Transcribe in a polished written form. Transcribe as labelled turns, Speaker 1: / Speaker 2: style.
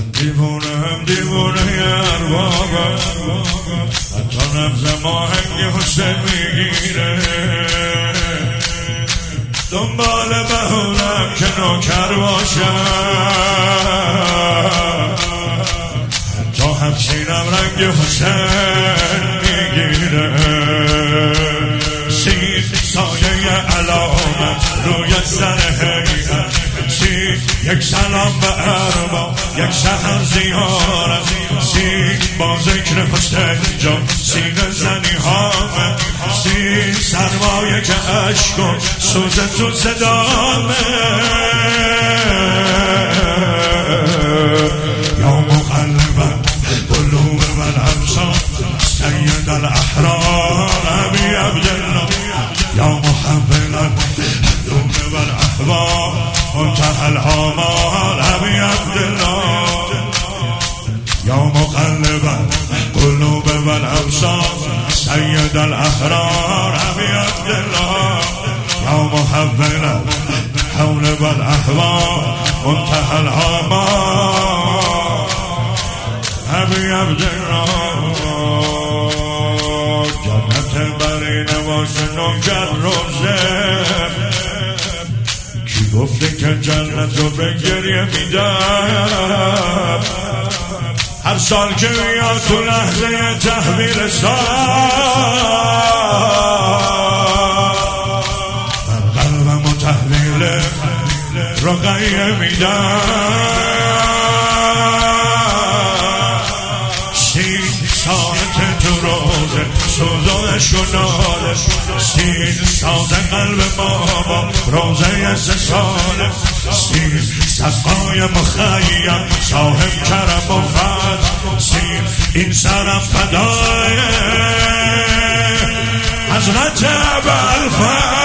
Speaker 1: دیوونه اربابم، حتی نبض ماهنگ حسین میگیره، دنبال بهونم که نوکر باشم، حتی همسینم رنگ حسین میگیره، سین سایه علامت روی سر حیرت، سین یک سلام به ارباب، یک سحر زیارت، سین با ذکر حسین جان سینه زنی هامه، سین سرمایه که عشق و سوز تو صدامه، یا مقلبا قلوب والابصار سید الاحرار ابی عبدالله، یا محولا الدوم والاحباب منتهى الآمال ابی عبدالله، یا مقلبا قلوب والابصار سید الاحرار ابی عبدالله، یا محولا حول والاحوال منتهى الآمال ابی عبدالله، جنت بری نواز نوکر روزه، کی گفته که جنت رو به گریه میدم، هر سال که میاد تو لحظه تحویل سال، من قلبم و تحویل رقیه میدم، سین ساعت تو روزه سوزانش و ناله، سین ساز قلب بابا روزه 3 ساله، سین سقای مخیم صاحب کرم و فضل، سین این سرم فدای حضرت ابوالفضل.